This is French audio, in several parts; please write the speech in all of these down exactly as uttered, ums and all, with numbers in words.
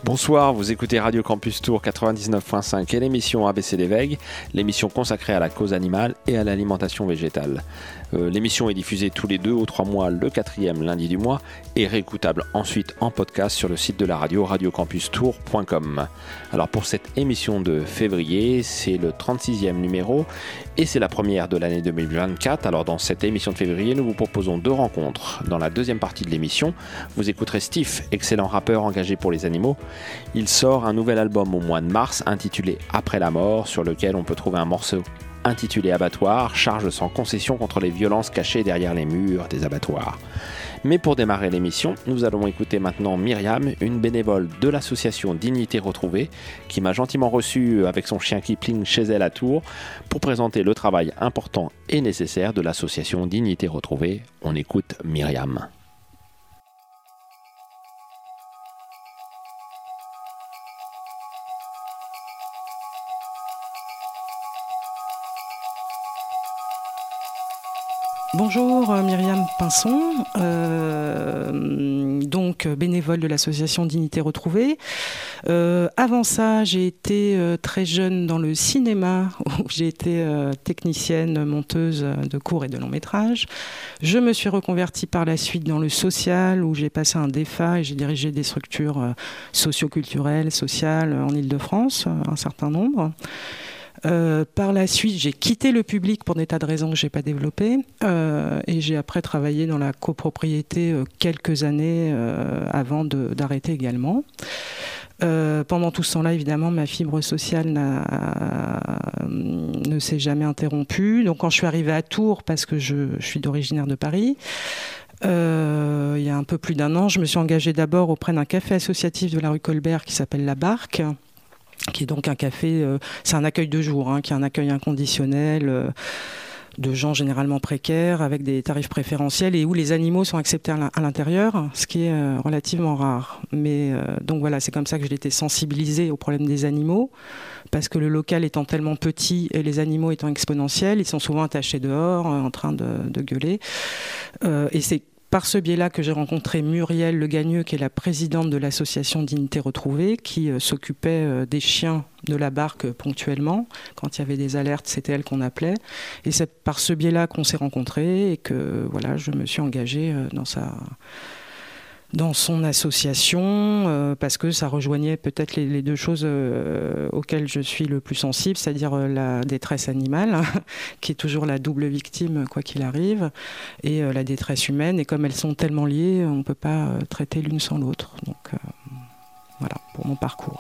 Bonsoir, vous écoutez Radio Campus Tour quatre-vingt-dix-neuf point cinq et l'émission A B C des Veilles, l'émission consacrée à la cause animale et à l'alimentation végétale. Euh, l'émission est diffusée tous les deux ou trois mois, le quatrième lundi du mois, et réécoutable ensuite en podcast sur le site de la radio, radio campus tour point com. Alors pour cette émission de février, c'est le trente-sixième numéro et c'est la première de l'année deux mille vingt-quatre. Alors dans cette émission de février, nous vous proposons deux rencontres. Dans la deuxième partie de l'émission, vous écouterez Steve, excellent rappeur engagé pour les animaux. Il sort un nouvel album au mois de mars intitulé Après la mort, sur lequel on peut trouver un morceau intitulé Abattoir, charge sans concession contre les violences cachées derrière les murs des abattoirs. Mais pour démarrer l'émission, nous allons écouter maintenant Myriam, une bénévole de l'association Dignité Retrouvée, qui m'a gentiment reçu avec son chien Kipling chez elle à Tours pour présenter le travail important et nécessaire de l'association Dignité Retrouvée. On écoute Myriam. Bonjour, Myriam Pinson, euh, donc bénévole de l'association Dignité Retrouvée. Euh, avant ça, j'ai été euh, très jeune dans le cinéma, où j'ai été euh, technicienne, monteuse de courts et de longs métrages. Je me suis reconvertie par la suite dans le social, où j'ai passé un D E F A et j'ai dirigé des structures euh, socio-culturelles, sociales en Île-de-France, un certain nombre. Euh, par la suite, j'ai quitté le public pour des tas de raisons que je n'ai pas développées euh, et j'ai après travaillé dans la copropriété euh, quelques années euh, avant de, d'arrêter également. Euh, pendant tout ce temps-là, évidemment, ma fibre sociale n'a, ne s'est jamais interrompue. Donc quand je suis arrivée à Tours, parce que je, je suis d'originaire de Paris, euh, il y a un peu plus d'un an, je me suis engagée d'abord auprès d'un café associatif de la rue Colbert qui s'appelle La Barque, qui est donc un café, euh, c'est un accueil de jour, hein, qui est un accueil inconditionnel euh, de gens généralement précaires avec des tarifs préférentiels et où les animaux sont acceptés à l'intérieur, ce qui est euh, relativement rare. Mais euh, donc voilà, c'est comme ça que j'ai été sensibilisée au problème des animaux, parce que le local étant tellement petit et les animaux étant exponentiels, ils sont souvent attachés dehors, euh, en train de, de gueuler. Euh, et c'est par ce biais-là que j'ai rencontré Muriel Le Gagneux, qui est la présidente de l'association Dignité Retrouvée, qui euh, s'occupait euh, des chiens de la barque euh, ponctuellement. Quand il y avait des alertes, c'était elle qu'on appelait. Et c'est par ce biais-là qu'on s'est rencontrés et que voilà, je me suis engagée euh, dans sa... dans son association, euh, parce que ça rejoignait peut-être les, les deux choses euh, auxquelles je suis le plus sensible, c'est-à-dire euh, la détresse animale, qui est toujours la double victime, quoi qu'il arrive, et euh, la détresse humaine. Et comme elles sont tellement liées, on ne peut pas euh, traiter l'une sans l'autre. Donc euh, voilà, pour mon parcours.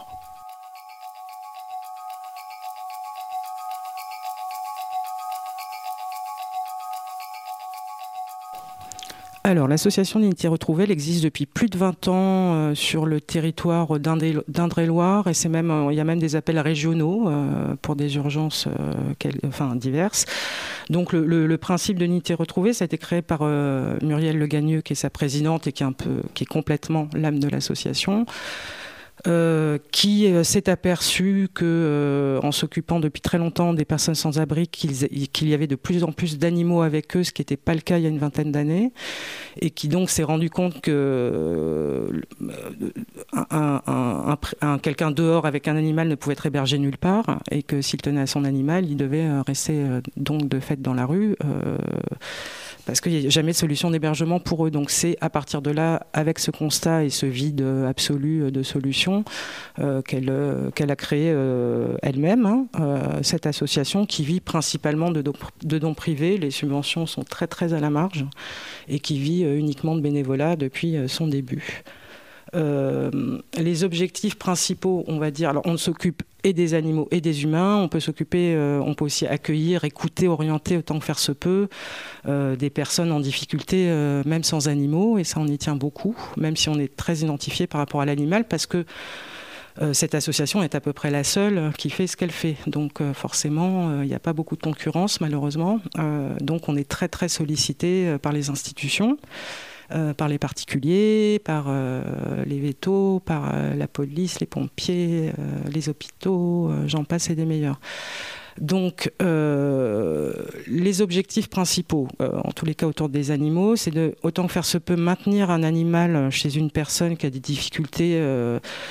Alors, l'association Dignité Retrouvée, elle existe depuis plus de vingt ans euh, sur le territoire d'Indre-et-Loire, et c'est même, euh, il y a même des appels régionaux euh, pour des urgences euh, quel, enfin, diverses. Donc, le, le, le principe de Dignité Retrouvée, ça a été créé par euh, Muriel Le Gagneux, qui est sa présidente et qui est, un peu, qui est complètement l'âme de l'association. Euh, qui euh, s'est aperçu que, euh, en s'occupant depuis très longtemps des personnes sans abri, qu'il, qu'il y avait de plus en plus d'animaux avec eux, ce qui n'était pas le cas il y a une vingtaine d'années, et qui donc s'est rendu compte que euh, un, un, un, un, quelqu'un dehors avec un animal ne pouvait être hébergé nulle part, et que s'il tenait à son animal, il devait rester euh, donc de fait dans la rue. Euh, parce qu'il n'y a jamais de solution d'hébergement pour eux. Donc c'est à partir de là, avec ce constat et ce vide absolu de solutions, euh, qu'elle, euh, qu'elle a créé euh, elle-même, hein, euh, cette association qui vit principalement de, do- de dons privés. Les subventions sont très très à la marge et qui vit euh, uniquement de bénévolat depuis euh, son début. Euh, les objectifs principaux, on va dire, alors on s'occupe et des animaux et des humains, on peut s'occuper, euh, on peut aussi accueillir, écouter, orienter autant que faire se peut euh, des personnes en difficulté, euh, même sans animaux, et ça on y tient beaucoup, même si on est très identifié par rapport à l'animal, parce que euh, cette association est à peu près la seule qui fait ce qu'elle fait, donc euh, forcément il n'y a pas beaucoup de concurrence malheureusement, euh, donc on est très très sollicité euh, par les institutions. Euh, par les particuliers, par euh, les vétos, par euh, la police, les pompiers, euh, les hôpitaux, euh, j'en passe et des meilleurs. Donc, euh, les objectifs principaux, euh, en tous les cas autour des animaux, c'est de, autant que faire se peut, maintenir un animal chez une personne qui a des difficultés euh,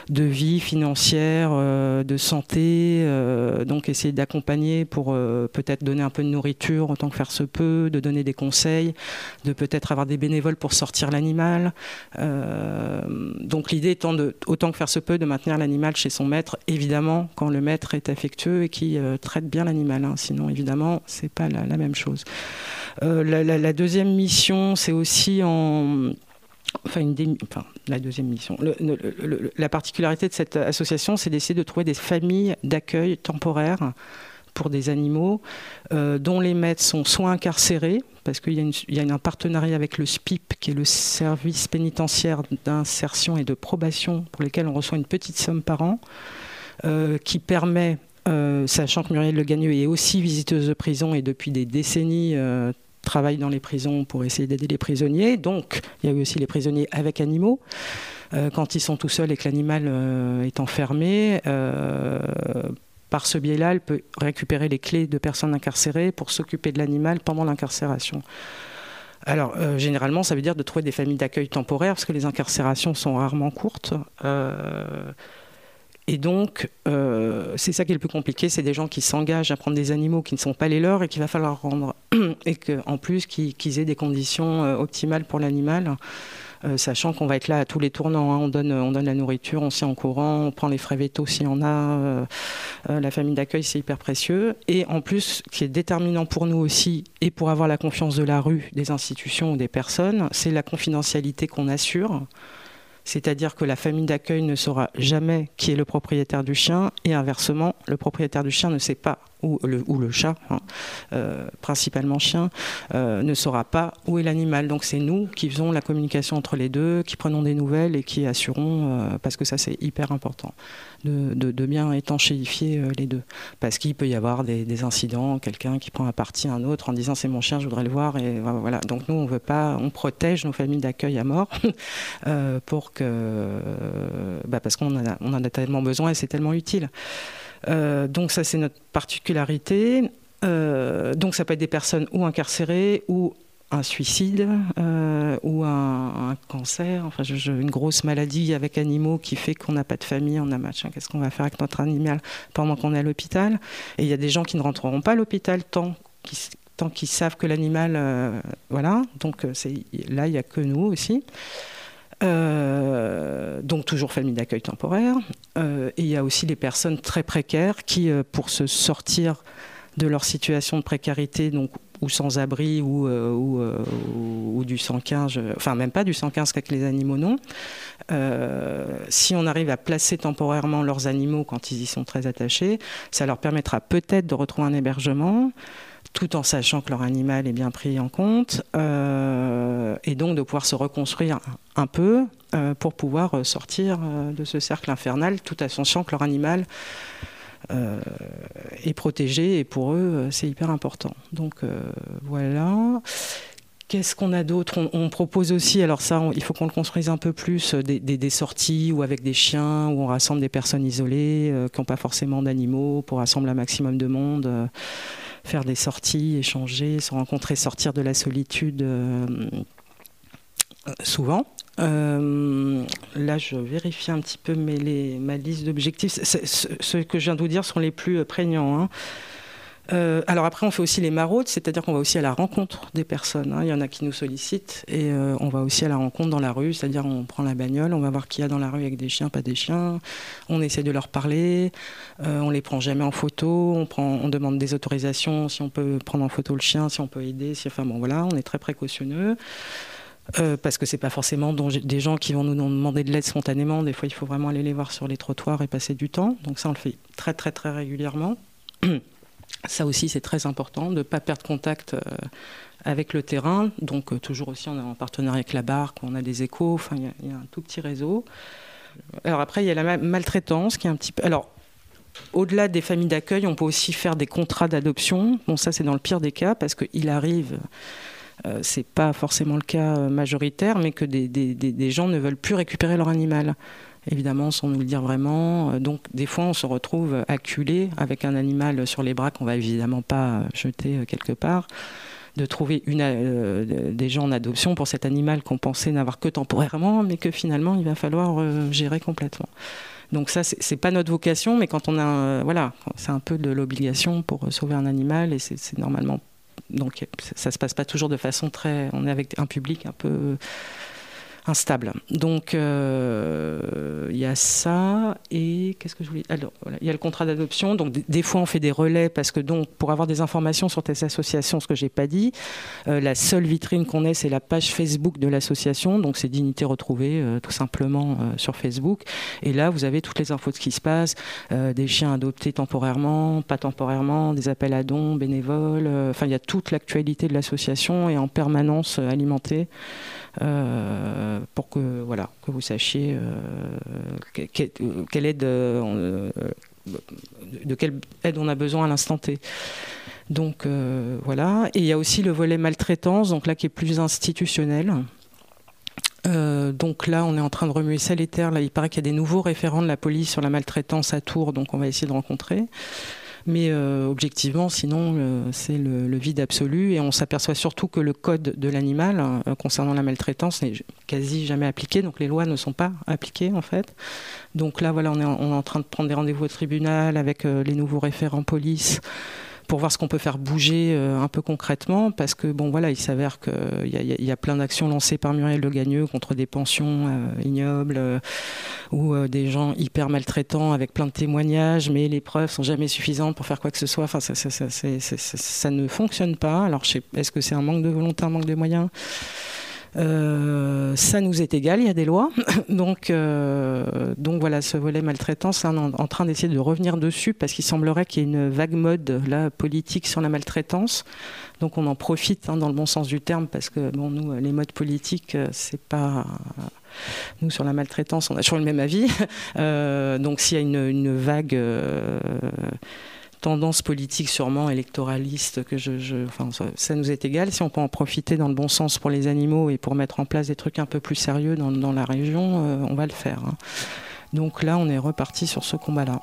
de vie financière, euh, de santé, euh, donc essayer d'accompagner pour euh, peut-être donner un peu de nourriture autant que faire se peut, de donner des conseils, de peut-être avoir des bénévoles pour sortir l'animal. Euh, donc l'idée étant de, autant que faire se peut, de maintenir l'animal chez son maître, évidemment quand le maître est affectueux et qui euh, traite bien l'animal, hein. Sinon évidemment c'est pas la, la même chose. Euh, la, la, la deuxième mission, c'est aussi en Enfin, une des, enfin, la deuxième mission. Le, le, le, la particularité de cette association, c'est d'essayer de trouver des familles d'accueil temporaire pour des animaux euh, dont les maîtres sont soit incarcérés, parce qu'il y a, une, il y a un partenariat avec le S P I P, qui est le service pénitentiaire d'insertion et de probation, pour lesquels on reçoit une petite somme par an, euh, qui permet, euh, sachant que Muriel Le Gagneux est aussi visiteuse de prison et depuis des décennies euh, travaille dans les prisons pour essayer d'aider les prisonniers. Donc, il y a eu aussi les prisonniers avec animaux. Euh, quand ils sont tout seuls et que l'animal euh, est enfermé, euh, par ce biais-là, elle peut récupérer les clés de personnes incarcérées pour s'occuper de l'animal pendant l'incarcération. Alors, euh, généralement, ça veut dire de trouver des familles d'accueil temporaires, parce que les incarcérations sont rarement courtes. Euh, Et donc, euh, c'est ça qui est le plus compliqué, c'est des gens qui s'engagent à prendre des animaux qui ne sont pas les leurs et qu'il va falloir rendre, et qu'en plus, qu'ils, qu'ils aient des conditions euh, optimales pour l'animal, euh, sachant qu'on va être là à tous les tournants, hein. On donne, on donne la nourriture, on s'y en courant, on prend les frais vétos s'il y en a, euh, euh, la famille d'accueil, c'est hyper précieux. Et en plus, ce qui est déterminant pour nous aussi, et pour avoir la confiance de la rue, des institutions ou des personnes, c'est la confidentialité qu'on assure. C'est-à-dire que la famille d'accueil ne saura jamais qui est le propriétaire du chien et inversement, le propriétaire du chien ne sait pas, ou le, ou le chat, hein, euh, principalement chien, euh, ne saura pas où est l'animal. Donc c'est nous qui faisons la communication entre les deux, qui prenons des nouvelles et qui assurons, euh, parce que ça c'est hyper important, de, de, de bien étanchéifier euh, les deux. Parce qu'il peut y avoir des, des incidents, quelqu'un qui prend à partie un autre en disant c'est mon chien, je voudrais le voir, et voilà. Donc nous on veut pas, on protège nos familles d'accueil à mort euh, pour que, euh, bah parce qu'on en a, on en a tellement besoin et c'est tellement utile. Euh, donc ça c'est notre particularité. Euh, donc ça peut être des personnes ou incarcérées ou un suicide euh, ou un, un cancer, enfin je, je, une grosse maladie avec animaux qui fait qu'on n'a pas de famille, on a machin, qu'est-ce qu'on va faire avec notre animal pendant qu'on est à l'hôpital. Et il y a des gens qui ne rentreront pas à l'hôpital tant qu'ils, tant qu'ils savent que l'animal, euh, voilà, donc c'est, là il n'y a que nous aussi. Euh, donc toujours famille d'accueil temporaire. Euh, et il y a aussi les personnes très précaires qui, euh, pour se sortir de leur situation de précarité, donc ou sans abri ou, euh, ou, euh, ou, ou du cent quinze, enfin même pas du cent quinze qu'avec les animaux non. Euh, si on arrive à placer temporairement leurs animaux quand ils y sont très attachés, ça leur permettra peut-être de retrouver un hébergement, tout en sachant que leur animal est bien pris en compte, euh, et donc de pouvoir se reconstruire un peu euh, pour pouvoir sortir euh, de ce cercle infernal, tout en sachant que leur animal euh, est protégé, et pour eux, c'est hyper important. Donc euh, voilà. Qu'est-ce qu'on a d'autre ? on, on propose aussi, alors ça, on, il faut qu'on le construise un peu plus, des, des, des sorties ou avec des chiens, où on rassemble des personnes isolées, euh, qui n'ont pas forcément d'animaux, pour rassembler un maximum de monde, euh, faire des sorties, échanger, se rencontrer, sortir de la solitude euh, souvent. Euh, là, je vérifie un petit peu mes, les, ma liste d'objectifs. C'est, c'est, ce que je viens de vous dire sont les plus prégnants, hein. Euh, alors après, on fait aussi les maraudes, c'est-à-dire qu'on va aussi à la rencontre des personnes, hein. Il y en a qui nous sollicitent et euh, on va aussi à la rencontre dans la rue, c'est-à-dire on prend la bagnole, on va voir qui y a dans la rue avec des chiens, pas des chiens, on essaie de leur parler, euh, on les prend jamais en photo, on, prend, on demande des autorisations si on peut prendre en photo le chien, si on peut aider, si, enfin bon voilà, on est très précautionneux. Euh, parce que c'est pas forcément des gens qui vont nous demander de l'aide spontanément, des fois il faut vraiment aller les voir sur les trottoirs et passer du temps, donc ça on le fait très très très régulièrement. Ça aussi, c'est très important, de ne pas perdre contact euh, avec le terrain. Donc, euh, toujours aussi, on est en partenariat avec la barque, on a des échos, enfin, il y, y a un tout petit réseau. Alors après, il y a la ma- maltraitance qui est un petit peu... Alors, au-delà des familles d'accueil, on peut aussi faire des contrats d'adoption. Bon, ça, c'est dans le pire des cas, parce qu'il arrive... Euh, c'est pas forcément le cas majoritaire, mais que des, des, des, des gens ne veulent plus récupérer leur animal. Évidemment, sans nous le dire vraiment. Donc, des fois, on se retrouve acculé avec un animal sur les bras qu'on va évidemment pas jeter quelque part, de trouver une, euh, des gens en adoption pour cet animal qu'on pensait n'avoir que temporairement, mais que finalement, il va falloir euh, gérer complètement. Donc ça, c'est, c'est pas notre vocation, mais quand on a, euh, voilà, c'est un peu de l'obligation pour sauver un animal, et c'est, c'est normalement, donc ça, ça se passe pas toujours de façon très, on est avec un public un peu instable. Donc il euh, y a ça, et qu'est-ce que je voulais, alors voilà, il y a le contrat d'adoption. Donc d- des fois on fait des relais parce que donc pour avoir des informations sur tes associations, ce que j'ai pas dit, euh, la seule vitrine qu'on ait, c'est la page Facebook de l'association. Donc c'est Dignité Retrouvée, euh, tout simplement euh, sur Facebook. Et là vous avez toutes les infos de ce qui se passe, euh, des chiens adoptés temporairement, pas temporairement, des appels à dons, bénévoles. Euh, enfin il y a toute l'actualité de l'association et en permanence euh, alimentée. Euh, pour que, voilà, que vous sachiez euh, que, que, quelle aide, euh, de quelle aide on a besoin à l'instant T. Donc euh, voilà. Et il y a aussi le volet maltraitance, donc là qui est plus institutionnel. Euh, donc là, on est en train de remuer ciel et terre. Là, il paraît qu'il y a des nouveaux référents de la police sur la maltraitance à Tours, donc on va essayer de rencontrer. Mais euh, objectivement, sinon, euh, c'est le, le vide absolu. Et on s'aperçoit surtout que le code de l'animal euh, concernant la maltraitance n'est quasi jamais appliqué. Donc les lois ne sont pas appliquées, en fait. Donc là, voilà, on est en, on est en train de prendre des rendez-vous au tribunal avec euh, les nouveaux référents police pour voir ce qu'on peut faire bouger euh, un peu concrètement, parce que bon voilà, il s'avère qu'il y, y, y a plein d'actions lancées par Muriel Le Gagneux contre des pensions euh, ignobles euh, ou euh, des gens hyper maltraitants avec plein de témoignages, mais les preuves sont jamais suffisantes pour faire quoi que ce soit. Enfin, ça, ça, ça, ça, ça, ça, ça ne fonctionne pas. Alors, je sais, est-ce que c'est un manque de volonté, un manque de moyens ? Euh, ça nous est égal, il y a des lois. donc, euh, donc voilà, ce volet maltraitance, on est en train d'essayer de revenir dessus parce qu'il semblerait qu'il y ait une vague mode là, politique sur la maltraitance. Donc on en profite hein, dans le bon sens du terme parce que bon, nous, les modes politiques, c'est pas... Nous, sur la maltraitance, on a toujours le même avis. Euh, donc s'il y a une, une vague... Euh, tendance politique sûrement électoraliste que je, je enfin ça, ça nous est égal si on peut en profiter dans le bon sens pour les animaux et pour mettre en place des trucs un peu plus sérieux dans, dans la région, euh, on va le faire hein. Donc là on est reparti sur ce combat là.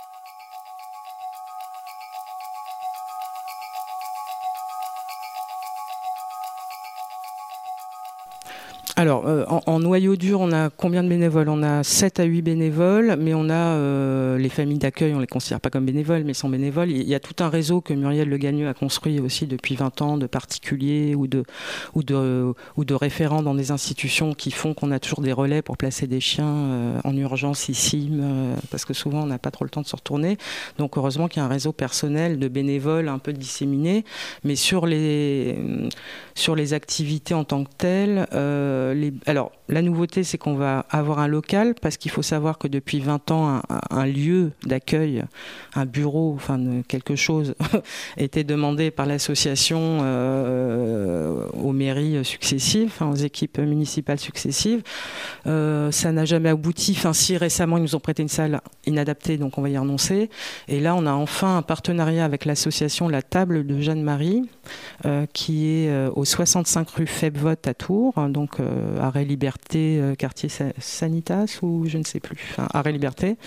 Alors, euh, en, en noyau dur, on a combien de bénévoles ? On a sept à huit bénévoles, mais on a euh, les familles d'accueil, on ne les considère pas comme bénévoles, mais sont bénévoles. Il y a tout un réseau que Muriel Le Gagneux a construit aussi depuis vingt ans, de particuliers ou de, ou de, ou de référents dans des institutions qui font qu'on a toujours des relais pour placer des chiens euh, en urgence ici, euh, parce que souvent, on n'a pas trop le temps de se retourner. Donc, heureusement qu'il y a un réseau personnel de bénévoles un peu disséminés, mais sur les, sur les activités en tant que telles, euh, Les, alors, la nouveauté, c'est qu'on va avoir un local parce qu'il faut savoir que depuis vingt ans, un, un lieu d'accueil, un bureau, enfin quelque chose, était demandé par l'association euh, aux mairies successives, enfin, aux équipes municipales successives. Euh, ça n'a jamais abouti. Enfin, si récemment, ils nous ont prêté une salle inadaptée, donc on va y renoncer. Et là, on a enfin un partenariat avec l'association La Table de Jeanne-Marie, euh, qui est euh, au soixante-cinq rue Febvotte à Tours, donc euh, Arrêt Liberté, euh, quartier Sanitas ou je ne sais plus, enfin, Arrêt Liberté.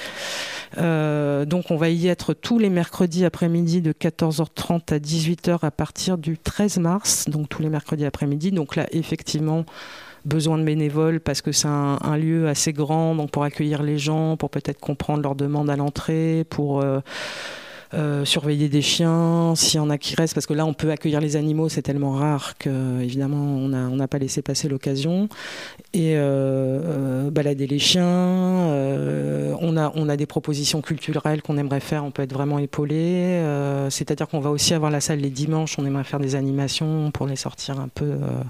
Euh, donc on va y être tous les mercredis après-midi de quatorze heures trente à dix-huit heures à partir du treize mars, donc tous les mercredis après-midi. Donc là, effectivement, besoin de bénévoles parce que c'est un, un lieu assez grand, donc pour accueillir les gens, pour peut-être comprendre leurs demandes à l'entrée, pour... Euh, Euh, surveiller des chiens, s'il y en a qui restent, parce que là on peut accueillir les animaux, c'est tellement rare que évidemment on n'a on n'a pas laissé passer l'occasion, et euh, euh, balader les chiens, euh, on, a, on a des propositions culturelles qu'on aimerait faire, on peut être vraiment épaulé, euh, c'est-à-dire qu'on va aussi avoir la salle les dimanches, on aimerait faire des animations pour les sortir un peu... Euh,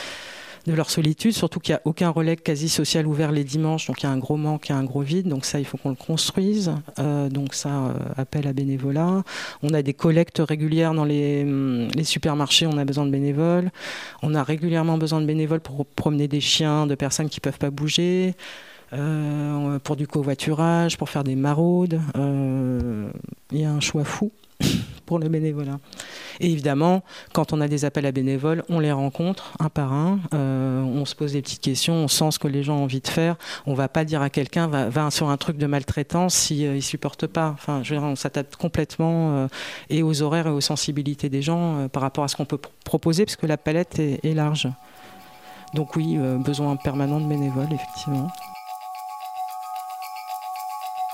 de leur solitude, surtout qu'il n'y a aucun relais quasi social ouvert les dimanches, donc il y a un gros manque, il y a un gros vide, donc ça il faut qu'on le construise, euh, donc ça euh, appel à bénévolat. On a des collectes régulières dans les, les supermarchés, on a besoin de bénévoles, on a régulièrement besoin de bénévoles pour promener des chiens de personnes qui ne peuvent pas bouger, euh, pour du covoiturage, pour faire des maraudes, euh, il y a un choix fou pour le bénévolat. Et évidemment, quand on a des appels à bénévoles, on les rencontre un par un, euh, on se pose des petites questions, on sent ce que les gens ont envie de faire. On ne va pas dire à quelqu'un va, va sur un truc de maltraitance s'il euh, ne supporte pas. Enfin, je veux dire, on s'adapte complètement euh, et aux horaires et aux sensibilités des gens euh, par rapport à ce qu'on peut pr- proposer, parce que la palette est, est large. Donc oui, euh, besoin permanent de bénévoles, effectivement.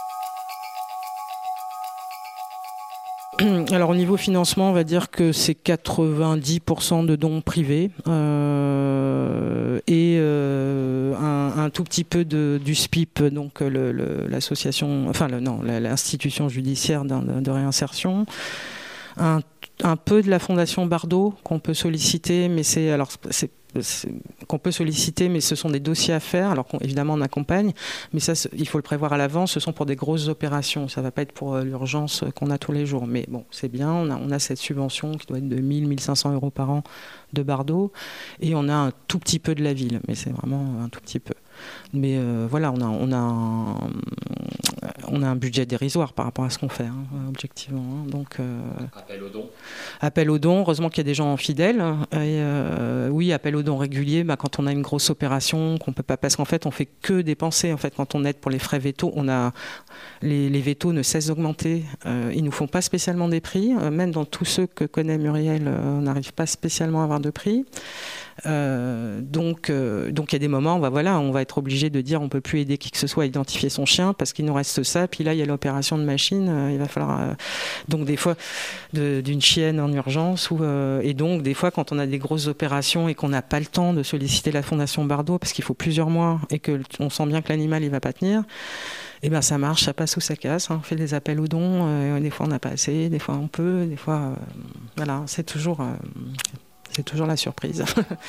Alors au niveau financement, on va dire que c'est quatre-vingt-dix pour cent de dons privés euh, et euh, un, un tout petit peu de, du S P I P, donc le, le, l'association, enfin le, non, l'institution judiciaire de, de réinsertion. Un, un peu de la Fondation Bardot qu'on peut solliciter, mais c'est alors c'est qu'on peut solliciter, mais ce sont des dossiers à faire, alors qu'évidemment on accompagne, mais ça il faut le prévoir à l'avance, ce sont pour des grosses opérations, ça ne va pas être pour euh, l'urgence qu'on a tous les jours, mais bon c'est bien, on a, on a cette subvention qui doit être de mille à mille cinq cents euros par an de Bardot, et on a un tout petit peu de la ville, mais c'est vraiment un tout petit peu. Mais euh, voilà, on a, on, a un, on a un budget dérisoire par rapport à ce qu'on fait, hein, objectivement. Hein. Donc, euh, appel aux dons. Appel aux dons, heureusement qu'il y a des gens fidèles. Et, euh, oui, appel aux dons réguliers, bah, quand on a une grosse opération, qu'on peut pas, parce qu'en fait, on fait que dépenser. En fait, quand on aide pour les frais vétos, on a, les, les vétos ne cessent d'augmenter. Euh, ils nous font pas spécialement des prix. Euh, même dans tous ceux que connaît Muriel, euh, on n'arrive pas spécialement à avoir de prix. Euh, donc, euh, donc il y a des moments, on va, voilà, on va être obligé de dire on peut plus aider qui que ce soit à identifier son chien parce qu'il nous reste ça. Puis là, il y a l'opération de machine. Euh, il va falloir euh, donc des fois de, d'une chienne en urgence ou euh, et donc des fois quand on a des grosses opérations et qu'on n'a pas le temps de solliciter la Fondation Bardot parce qu'il faut plusieurs mois et que on sent bien que l'animal il va pas tenir. Eh ben ça marche, ça passe ou ça casse. Hein. On fait des appels aux dons. Euh, des fois on n'a pas assez, des fois on peut, des fois euh, voilà, c'est toujours. Euh, C'est toujours la surprise.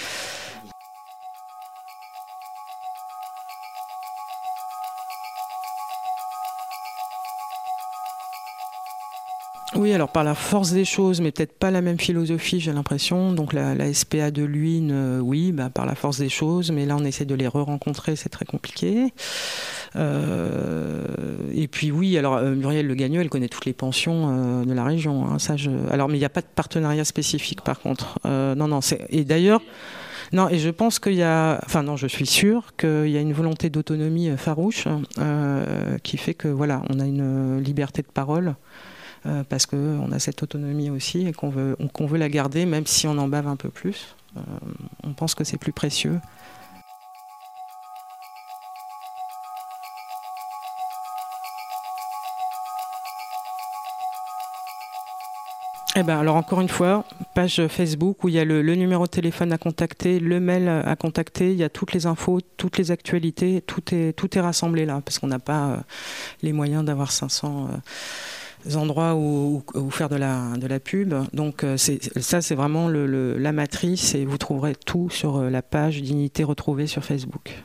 Oui, alors par la force des choses, mais peut-être pas la même philosophie, j'ai l'impression. Donc la, la S P A de Luynes, euh, oui, bah, par la force des choses, mais là on essaie de les re-rencontrer, c'est très compliqué. Euh, et puis oui, alors euh, Muriel Le Gagneux, elle connaît toutes les pensions euh, de la région. Hein, ça, je... Alors, mais il n'y a pas de partenariat spécifique, par contre. Euh, non, non. C'est... Et d'ailleurs, non. Et je pense qu'il y a, enfin non, je suis sûre qu'il y a une volonté d'autonomie farouche euh, qui fait que voilà, on a une liberté de parole. Euh, parce qu'on a cette autonomie aussi et qu'on veut, qu'on veut la garder, même si on en bave un peu plus. Euh, on pense que c'est plus précieux. Eh ben, alors encore une fois, page Facebook où il y a le, le numéro de téléphone à contacter, le mail à contacter, il y a toutes les infos, toutes les actualités, tout est, tout est rassemblé là, parce qu'on n'a pas euh, les moyens d'avoir cinq cents euh, endroits où, où, où faire de la, de la pub. Donc euh, c'est, ça c'est vraiment le, le, la matrice et vous trouverez tout sur la page Dignité Retrouvée sur Facebook.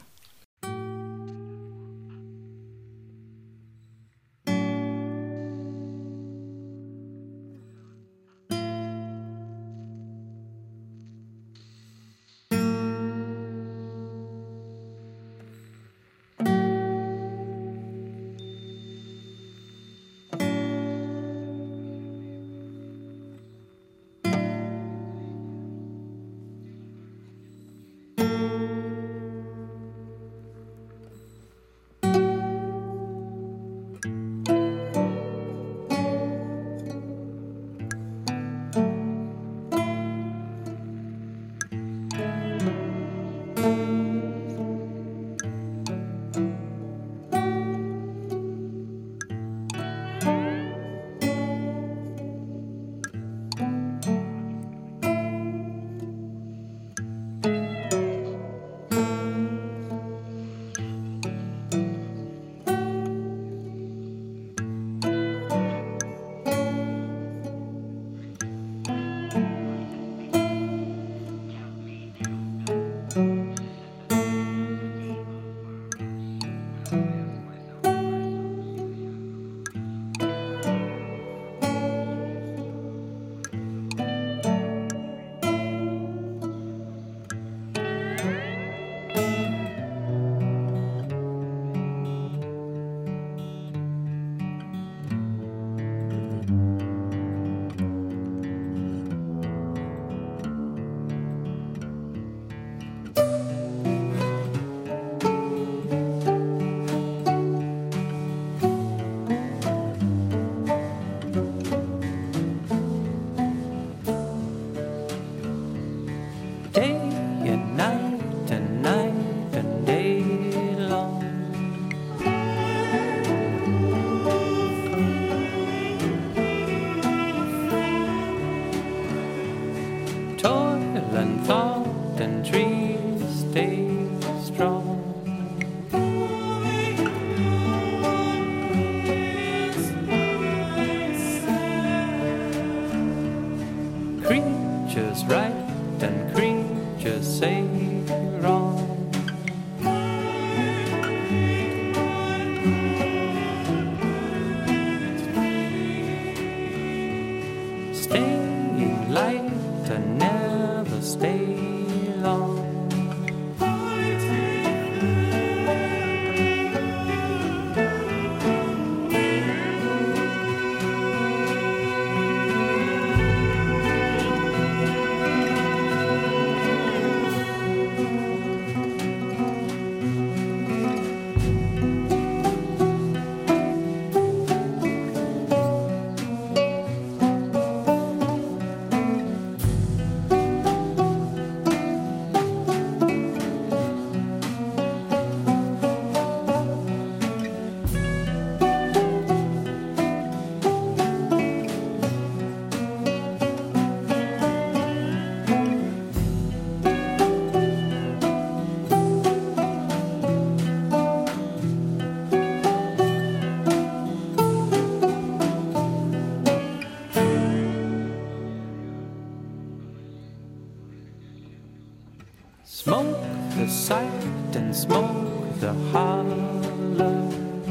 Smoke the sight and smoke the holler.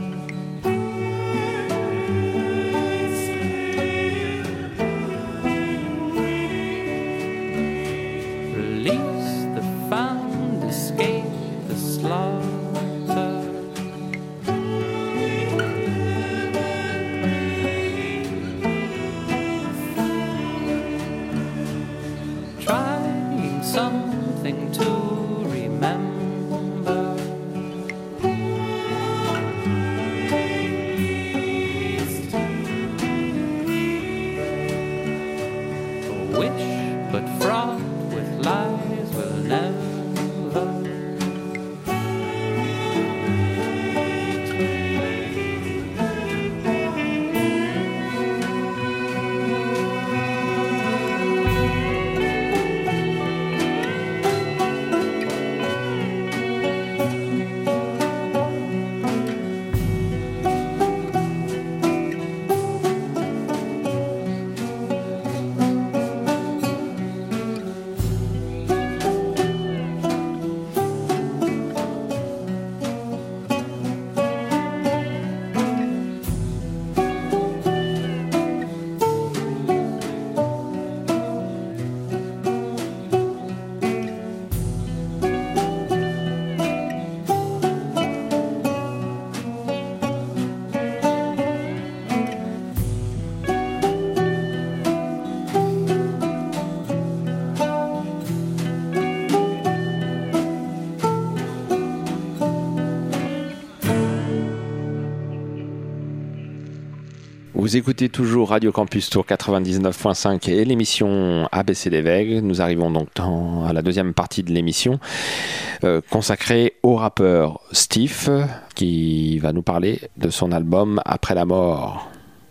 Release the found, escape the slaughter. Trying something to remember. A wish but fraught with lies will never. Vous écoutez toujours Radio Campus Tour quatre-vingt-dix-neuf point cinq et l'émission A B C des Vagues. Nous arrivons donc dans, à la deuxième partie de l'émission euh, consacrée au rappeur Steve qui va nous parler de son album Après la mort.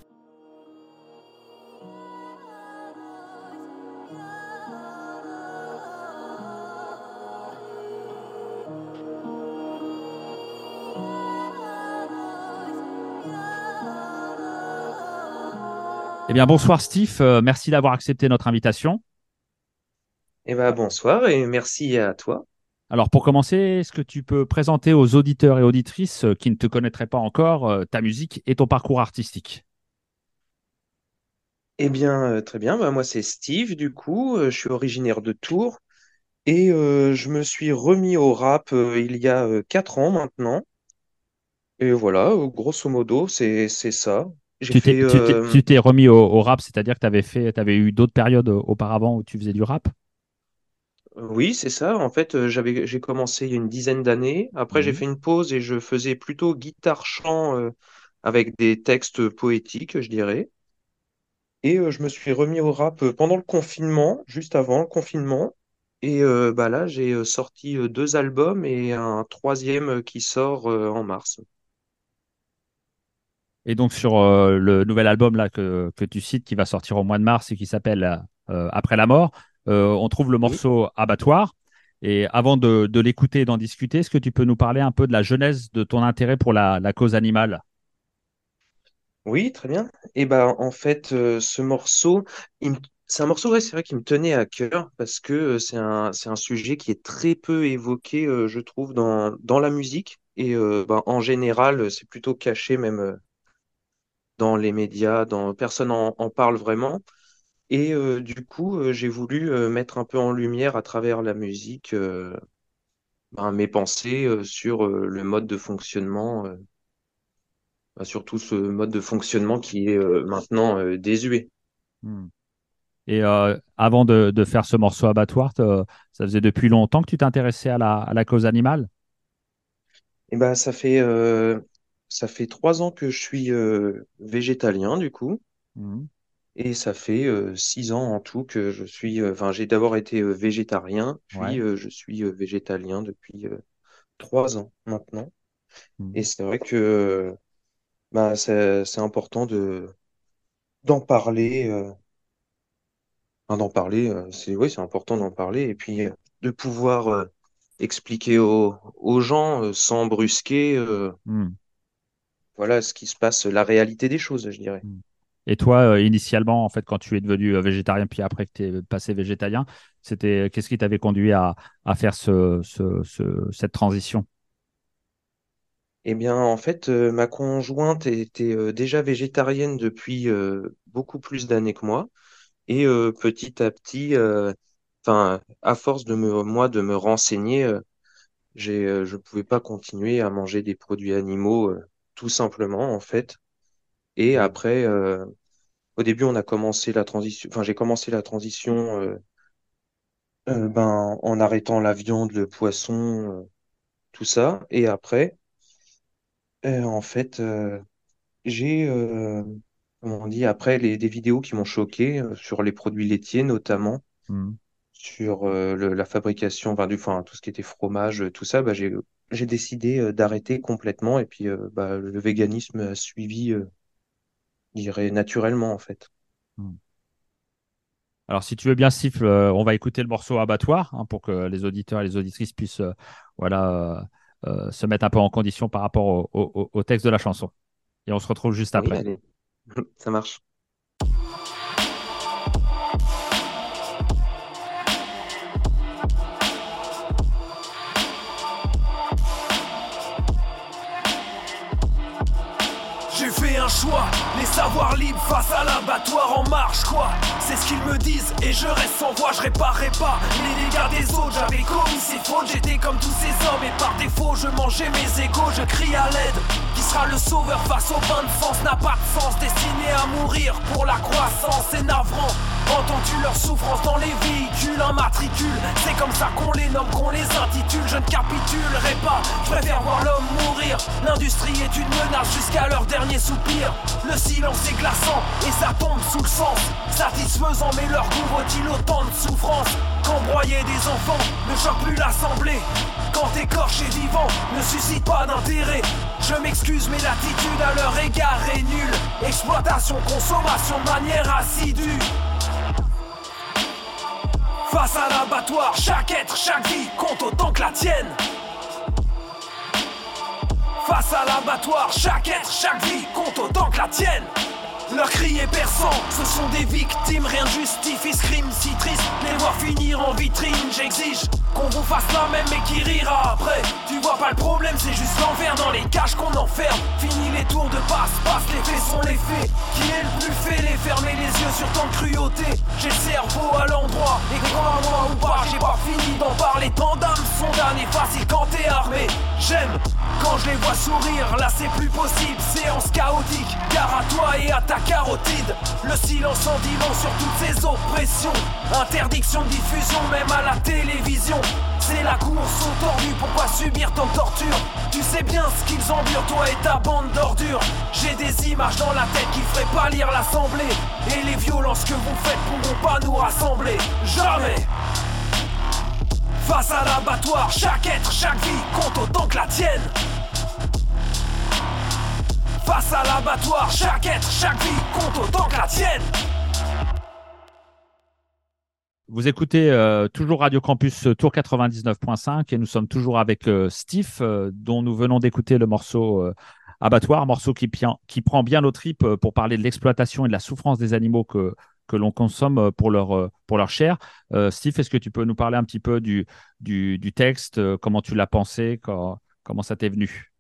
Eh bien, bonsoir Steve, euh, merci d'avoir accepté notre invitation. Eh ben, bonsoir et merci à toi. Alors, pour commencer, est-ce que tu peux présenter aux auditeurs et auditrices euh, qui ne te connaîtraient pas encore euh, ta musique et ton parcours artistique? Eh bien, euh, très bien. Bah, moi, c'est Steve, du coup. Euh, je suis originaire de Tours et euh, je me suis remis au rap euh, il y a euh, quatre ans maintenant. Et voilà, euh, grosso modo, c'est c'est ça. J'ai Tu t'es, fait. tu t'es, euh, tu t'es remis au, au rap, c'est-à-dire que tu avais fait, tu avais eu d'autres périodes euh, auparavant où tu faisais du rap? Oui, c'est ça. En fait, euh, j'avais, j'ai commencé il y a une dizaine d'années. Après, j'ai Mhm. fait une pause et je faisais plutôt guitare-chant euh, avec des textes poétiques, je dirais. Et euh, je me suis remis au rap euh, pendant le confinement, juste avant le confinement. Et euh, bah là, j'ai euh, sorti euh, deux albums et un troisième euh, qui sort euh, en mars. Et donc, sur euh, le nouvel album là, que, que tu cites, qui va sortir au mois de mars et qui s'appelle euh, Après la mort, euh, on trouve le Oui, morceau Abattoir. Et avant de, de l'écouter et d'en discuter, est-ce que tu peux nous parler un peu de la genèse de ton intérêt pour la, la cause animale? oui, très bien. Et bah en fait, euh, ce morceau, il me- c'est un morceau, ouais, c'est vrai qui me tenait à cœur parce que euh, c'est un, c'est un sujet qui est très peu évoqué, euh, je trouve, dans, dans la musique. Et euh, bah, en général, euh, c'est plutôt caché même euh, dans les médias, dans, personne en en parle vraiment. Et euh, du coup, euh, j'ai voulu euh, mettre un peu en lumière à travers la musique euh, ben, mes pensées euh, sur euh, le mode de fonctionnement, euh, ben, surtout ce mode de fonctionnement qui est euh, maintenant euh, désuet. Hmm. Et euh, avant de, de faire ce morceau Abattoir, te- ça faisait depuis longtemps que tu t'intéressais à la, à la cause animale? Et ben, ça fait, euh, ça fait trois ans que je suis euh, végétalien, du coup, Hmm. et ça fait euh, six ans en tout que je suis. euh, Enfin, j'ai d'abord été euh, végétarien, puis Ouais. euh, je suis euh, végétalien depuis euh, trois ans maintenant. Hmm. Et c'est vrai que bah, c'est c'est important de d'en parler. euh, enfin, d'en parler, euh, c'est oui, c'est important d'en parler. Et puis euh, de pouvoir euh, expliquer aux, aux gens euh, sans brusquer, euh, Hmm. voilà ce qui se passe, la réalité des choses, je dirais. Hmm. Et toi, euh, initialement, en fait, quand tu es devenu euh, végétarien, puis après que tu es passé végétalien, c'était qu'est-ce qui t'avait conduit à, à faire ce, ce- ce- cette transition? Eh bien, en fait, euh, ma conjointe était euh, déjà végétarienne depuis euh, beaucoup plus d'années que moi. Et euh, petit à petit, euh, enfin, à force de me, moi, de me renseigner, euh, j'ai, euh, je ne pouvais pas continuer à manger des produits animaux, euh, tout simplement, en fait. Et après, euh, au début, on a commencé la transition, enfin, j'ai commencé la transition euh, euh, ben, en arrêtant la viande, le poisson, euh, tout ça. Et après, euh, en fait, euh, j'ai, euh, comment on dit, après les, des vidéos qui m'ont choqué euh, sur les produits laitiers notamment, Hmm. sur euh, le- la fabrication, enfin, du, enfin, tout ce qui était fromage, euh, tout ça, bah, j'ai, j'ai décidé euh, d'arrêter complètement et puis euh, bah, le véganisme a suivi, euh, je dirais, naturellement en fait. Hmm. Alors, si tu veux bien, Sifle, euh, on va écouter le morceau Abattoir hein, pour que les auditeurs et les auditrices puissent euh, voilà, euh, euh, se mettre un peu en condition par rapport au, au- au texte de la chanson. Et on se retrouve juste Oui, après. allez, ça marche. J'ai fait un choix, les savoirs libres face à l'abattoir en marche quoi. C'est ce qu'ils me disent et je reste sans voix, je réparais pas les dégâts des autres. J'avais commis ces fautes, j'étais comme tous ces hommes et par défaut je mangeais mes égaux, je crie à l'aide. Qui sera le sauveur face au bain de sens n'a pas de sens, destiné à mourir pour la croissance, c'est navrant. Entends-tu leur souffrance dans les véhicules, un matricule. C'est comme ça qu'on les nomme, qu'on les intitule. Je ne capitulerai pas, je préfère voir l'homme mourir. L'industrie est une menace jusqu'à leur dernier soupir. Le silence est glaçant et ça tombe sous le sens. Satisfaisant mais leur goût vaut-il autant de souffrance? Qu'embroyer des enfants ne choque plus l'assemblée. Quand écorché vivant ne suscite pas d'intérêt. Je m'excuse mais l'attitude à leur égard est nulle. Exploitation, consommation de manière assidue. Face à l'abattoir, chaque être, chaque vie compte autant que la tienne. Face à l'abattoir, chaque être, chaque vie compte autant que la tienne. Leur cri est perçant, ce sont des victimes, rien ne justifie ce crime si triste. Les voir finir en vitrine, j'exige qu'on vous fasse la même mais qui rira après. Tu vois pas le problème, c'est juste l'envers dans les cages qu'on enferme. Fini les tours de passe-passe, les faits sont les faits. Qui est le plus fêlé, fermer les yeux sur tant de cruauté. J'ai le cerveau à l'endroit, et crois-moi ou pas, j'ai pas fini d'en parler. Tant d'âmes sont damnées, facile quand t'es armé. J'aime quand je les vois sourire, là c'est plus possible. Séance chaotique, gare à toi et à ta carotide. Le silence en dit long sur toutes ces oppressions. Interdiction de diffusion même à la télévision. C'est la course au tordu, pourquoi subir tant de torture? Tu sais bien ce qu'ils endurent, toi et ta bande d'ordures. J'ai des images dans la tête qui feraient pâlir l'assemblée. Et les violences que vous faites pourront pas nous rassembler. Jamais. Face à l'abattoir, chaque être, chaque vie compte autant que la tienne. Face à l'abattoir, chaque être, chaque vie compte autant que la tienne. Vous écoutez euh, toujours Radio Campus euh, Tour quatre-vingt-dix-neuf point cinq et nous sommes toujours avec euh, Steve, euh, dont nous venons d'écouter le morceau euh, Abattoir, morceau qui, pien- qui prend bien nos tripes euh, pour parler de l'exploitation et de la souffrance des animaux que, que l'on consomme euh, pour leur, euh, pour leur chair. Euh, Steve, est-ce que tu peux nous parler un petit peu du, du, du texte, euh, comment tu l'as pensé, quand- comment ça t'est venu?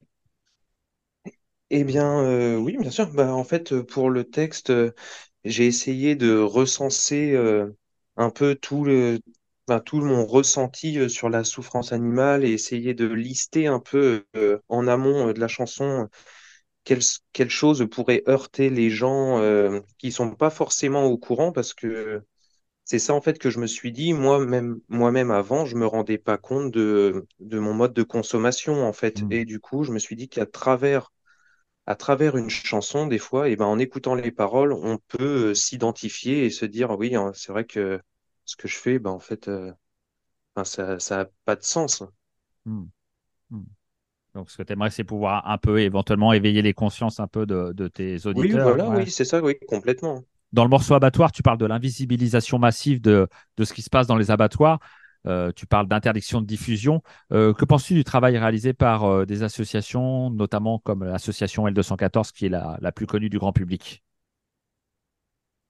Eh bien, euh, oui, bien sûr. Bah, en fait, euh, pour le texte, euh, j'ai essayé de recenser euh, un peu tout le, bah, tout mon ressenti euh, sur la souffrance animale et essayer de lister un peu euh, en amont euh, de la chanson quelles, quelles choses pourraient heurter les gens euh, qui sont pas forcément au courant parce que c'est ça en fait que je me suis dit, moi-même, moi-même avant, je me rendais pas compte de, de mon mode de consommation en fait. Hmm. Et du coup, je me suis dit qu'à travers à travers une chanson, des fois, et ben, en écoutant les paroles, on peut euh, s'identifier et se dire, oui, hein, c'est vrai que ce que je fais, ben, en fait, euh, ben, ça, ça a pas de sens. Hmm. Hmm. Donc, ce que tu aimerais, c'est pouvoir un peu éventuellement éveiller les consciences un peu de, de tes Oui, auditeurs. voilà, Ouais. oui, c'est ça, oui, complètement. Dans le morceau abattoir, tu parles de l'invisibilisation massive de, de ce qui se passe dans les abattoirs. Euh, tu parles d'interdiction de diffusion. Euh, que penses-tu du travail réalisé par euh, des associations, notamment comme l'association L deux cent quatorze, qui est la, la plus connue du grand public?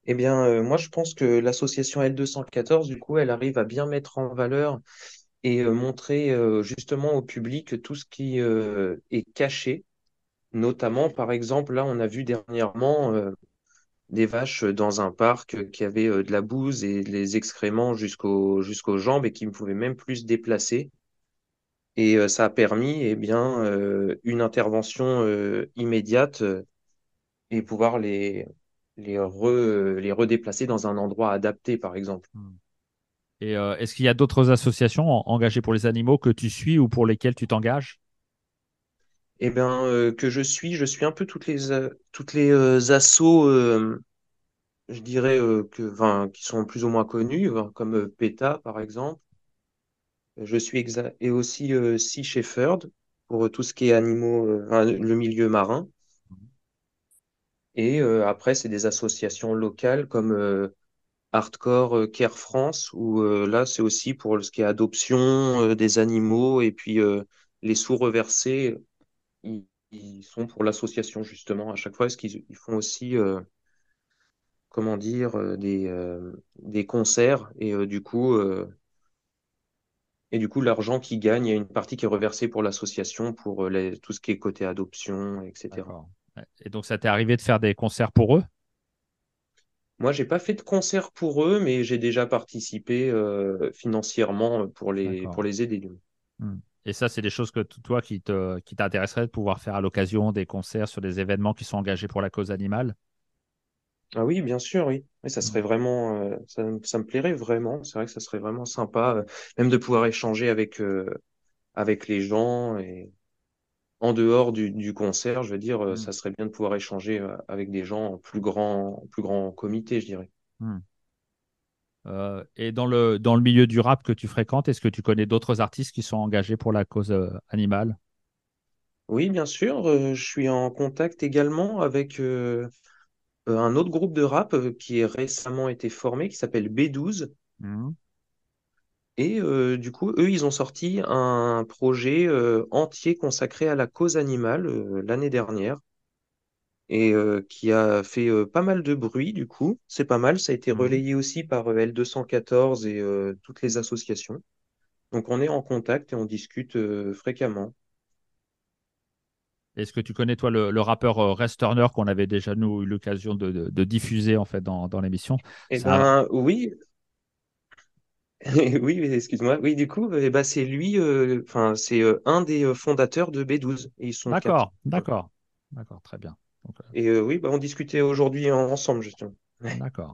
Eh bien, euh, moi, je pense que l'association L deux cent quatorze, du coup, elle arrive à bien mettre en valeur et euh, montrer euh, justement au public tout ce qui euh, est caché. Notamment, par exemple, là, on a vu dernièrement euh, des vaches dans un parc euh, qui avaient euh, de la bouse et les excréments jusqu'aux jusqu'aux jambes et qui ne pouvaient même plus se déplacer. Et euh, ça a permis eh bien, euh, une intervention euh, immédiate euh, et pouvoir les, les, re- les redéplacer dans un endroit adapté, par exemple. Hmm. Et euh, est-ce qu'il y a d'autres associations en- engagées pour les animaux que tu suis ou pour lesquelles tu t'engages? Eh bien, euh, que je suis, je suis un peu toutes les, euh, toutes les euh, assos, euh, je dirais, euh, que, enfin, qui sont plus ou moins connus, hein, comme euh, PETA, par exemple. Je suis exa- et aussi euh, Sea Shepherd pour tout ce qui est animaux, euh, enfin, le milieu marin. Et euh, après, c'est des associations locales comme euh, Hardcore euh, Care France, où euh, là, c'est aussi pour ce qui est adoption euh, des animaux. Et puis, euh, les sous-reversés, ils, ils sont pour l'association, justement, à chaque fois, parce qu'ils ils font aussi, euh, comment dire, euh, des, euh, des concerts. Et euh, du coup, euh, et du coup, l'argent qu'ils gagnent, il y a une partie qui est reversée pour l'association, pour euh, les- tout ce qui est côté adoption, et cetera. D'accord. Ouais. Et donc, ça t'est arrivé de faire des concerts pour eux? Moi, j'ai pas fait de concert pour eux, mais j'ai déjà participé euh, financièrement pour les, D'accord. pour les aider. Hmm. Et ça, c'est des choses que t- toi qui te, qui t'intéresseraient de pouvoir faire à l'occasion des concerts sur des événements qui sont engagés pour la cause animale? Ah oui, bien sûr, oui. Oui, ça Hmm. serait vraiment, euh, ça, ça me plairait vraiment. C'est vrai que ça serait vraiment sympa, euh, même de pouvoir échanger avec, euh, avec les gens et en dehors du, du concert, je veux dire, euh, Hmm. ça serait bien de pouvoir échanger euh, avec des gens en plus grand, en plus grand comité, je dirais. Hmm. Euh, et dans le, dans le milieu du rap que tu fréquentes, est-ce que tu connais d'autres artistes qui sont engagés pour la cause euh, animale? Oui, bien sûr, euh, je suis en contact également avec euh, un autre groupe de rap euh, qui a récemment été formé, qui s'appelle B douze. Hmm. Et euh, du coup, eux, ils ont sorti un projet euh, entier consacré à la cause animale euh, l'année dernière et euh, qui a fait euh, pas mal de bruit, du coup. C'est pas mal, ça a été Hmm. relayé aussi par euh, L deux cent quatorze et euh, toutes les associations. Donc on est en contact et on discute euh, fréquemment. Est-ce que tu connais, toi, le, le rappeur euh, Rest Turner qu'on avait déjà, nous, eu l'occasion de, de- de diffuser en fait dans, dans l'émission? Eh C'est un- ben oui, oui, excuse-moi. Oui, du coup, eh ben, c'est lui, euh, enfin, c'est euh, un des euh, fondateurs de B douze. Et ils sont quatre. D'accord, d'accord, d'accord, très bien. Donc, euh, Et euh, oui, bah, on discutait aujourd'hui en- ensemble, justement. d'accord.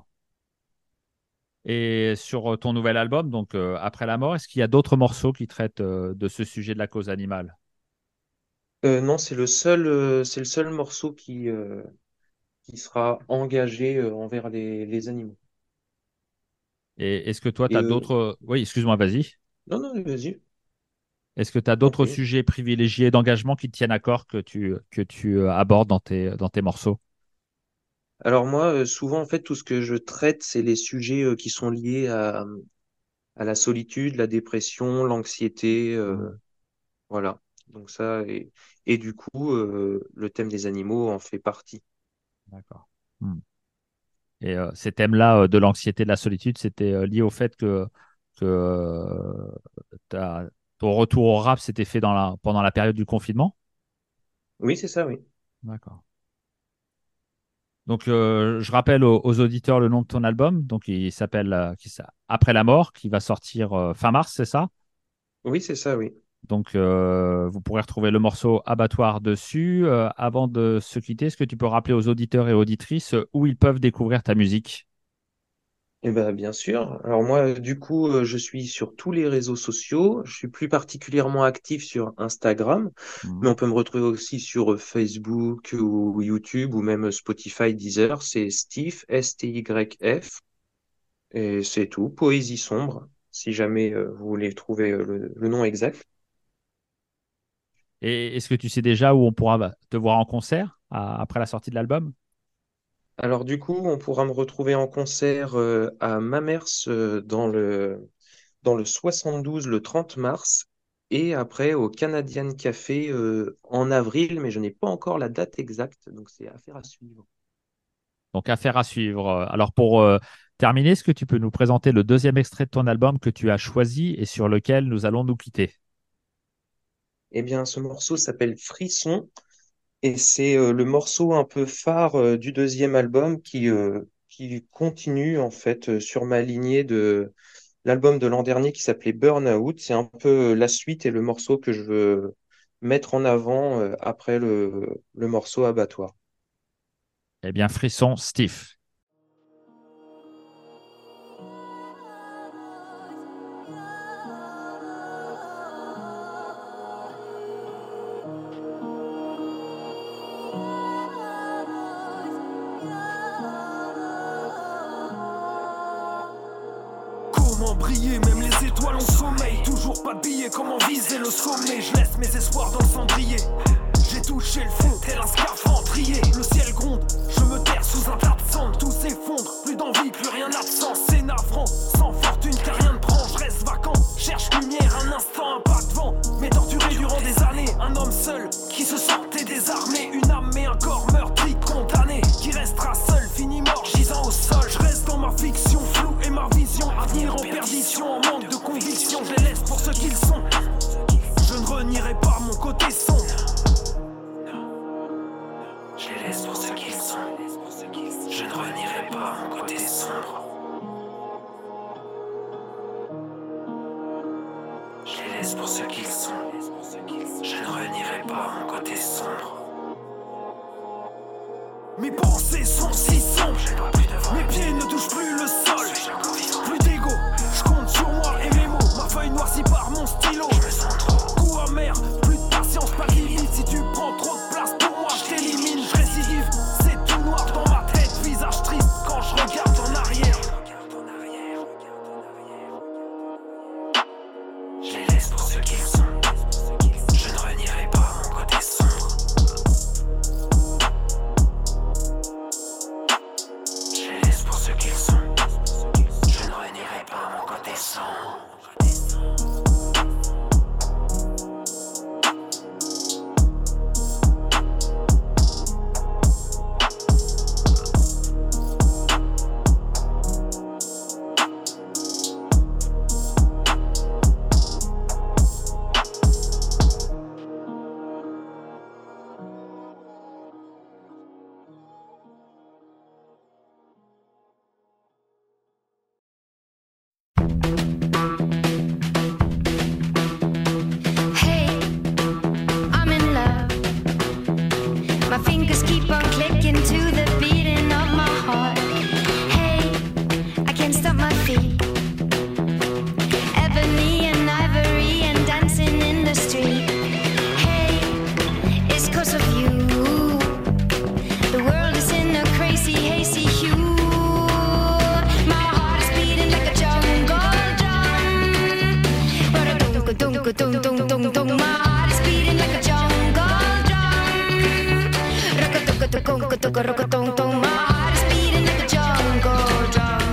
Et sur euh, ton nouvel album, donc euh, Après la mort, est-ce qu'il y a d'autres morceaux qui traitent euh, de ce sujet de la cause animale? Euh, non, c'est le seul, euh, c'est le seul morceau qui, euh, qui sera engagé euh, envers les, les animaux. Et est-ce que toi, tu Et as euh, d'autres... Oui, excuse-moi, vas-y. non, non, vas-y, Est-ce que tu as t'en d'autres prie. sujets privilégiés d'engagement qui te tiennent à cœur que tu, que tu euh, abordes dans tes, dans tes morceaux? Alors moi, euh, souvent, en fait, tout ce que je traite, c'est les sujets euh, qui sont liés à, à la solitude, la dépression, l'anxiété, euh, Hmm, voilà. Donc ça, et, et du coup, euh, le thème des animaux en fait partie. d'accord. Hmm. Et euh, ces thèmes-là euh, de l'anxiété, de la solitude, c'était euh, lié au fait que, que euh, ta- ton retour au rap s'était fait dans la, pendant la période du confinement? Oui, c'est ça, oui. D'accord. Donc, euh, je rappelle aux, aux auditeurs le nom de ton album. Donc, il s'appelle euh, qui ça Après la mort, qui va sortir euh, fin mars, c'est ça? Oui, c'est ça, oui. Donc, euh, vous pourrez retrouver le morceau Abattoir dessus. Euh, avant de se quitter, est-ce que tu peux rappeler aux auditeurs et auditrices euh, où ils peuvent découvrir ta musique? Eh ben, bien sûr. Alors moi, euh, du coup, euh, je suis sur tous les réseaux sociaux. Je suis plus particulièrement actif sur Instagram, mais Mhm. on peut me retrouver aussi sur euh, Facebook ou YouTube ou même Spotify, Deezer. C'est Steve, S T Y F. Et c'est tout. Poésie sombre, si jamais euh, vous voulez trouver euh, le, le nom exact. Et est-ce que tu sais déjà où on pourra bah, te voir en concert à- après la sortie de l'album? Alors du coup, on pourra me retrouver en concert euh, à Mamers euh, dans le dans le soixante-douze le trente mars et après au Canadian Café euh, en avril, mais je n'ai pas encore la date exacte, donc c'est affaire à suivre. Donc, affaire à suivre. Alors, pour euh, terminer, est-ce que tu peux nous présenter le deuxième extrait de ton album que tu as choisi et sur lequel nous allons nous quitter? Eh bien, ce morceau s'appelle Frisson et c'est euh, le morceau un peu phare euh, du deuxième album qui, euh, qui continue en fait euh, sur ma lignée de l'album de l'an dernier qui s'appelait Burnout. C'est un peu la suite et le morceau que je veux mettre en avant euh, après le, le morceau Abattoir. Eh bien, Frisson, Steve. Comment briller, même les étoiles ont sommeil. Toujours pas de billets, comment viser le sommet. Je laisse mes espoirs dans le cendrier. J'ai touché le fond, tel un scaphandrier. Le ciel gronde, je me terre sous un tas de cendres. Tout s'effondre, plus d'envie, plus rien n'a de sens. C'est navrant, sans fortune car rien ne prend. Je reste vacant, cherche lumière, un instant, un pas de vent. Mais torturé durant des années, un homme seul qui se sentait désarmé. Une âme mais un corps meurtri, condamné. Qui restera seul, fini mort, gisant au sol. Je reste dans ma fiction floue et ma vision. Avenir en perdition, en manque de conviction. Je les laisse pour ce qu'ils sont. Je ne renierai pas mon côté sombre. Je les laisse pour ce qu'ils sont. Je ne renierai pas mon côté sombre. Je les laisse pour ce qu'ils sont. Je ne renierai pas mon côté sombre. Mes pensées sont si sombres. Mes pieds ne touchent plus le sol. Plus d'ego, je compte sur moi et mes mots. Ma feuille noircie par mon stylo. Coup amer, plus de patience, pas de limite. Si tu prends trop de place pour moi, je t'élimine. Je récidive, c'est tout noir dans ma tête. Visage triste quand je regarde en arrière. Je les laisse pour ce qu'ils sont. Je ne renierai pas mon côté sombre. Je les laisse pour ce qu'ils sont. Je ne renierai pas mon côté sombre. Hey, I'm in love. My fingers keep on clicking to the beating of my heart. Hey, I can't stop my feet. Ebony and ivory and dancing in the street. Hey, it's 'cause of you. The world is in a crazy, hazy hue. My heart is beating like a jungle drum. But a dunk, a dunk, a dunk, dunk, dunk, dunk. My heart is beating like a jungle drum. Rock-a-dunk-a-dunk-a-dunk, rock-a-dunk-dunk. My heart is beating like a jungle drum.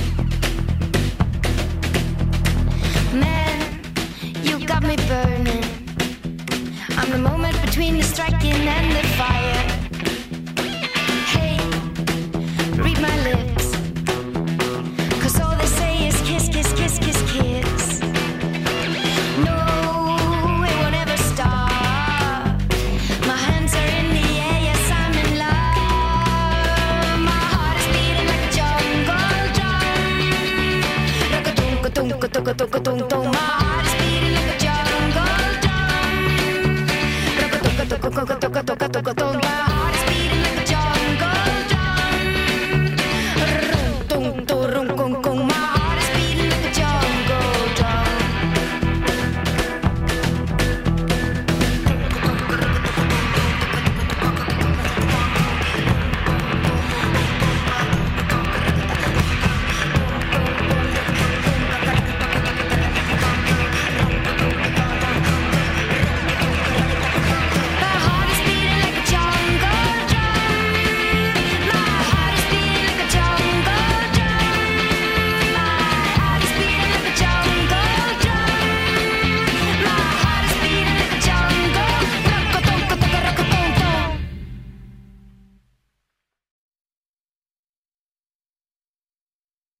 Man, you got me burning. I'm the moment between the striking and the fire. Hey, read my lips. 'Cause all they say is kiss, kiss, kiss, kiss, kiss. No, it won't ever stop. My hands are in the air, yes, I'm in love. My heart is beating like a jungle drum. Rock-a-dunk-a-dunk-a-dunk-a-dunk-a-dunk.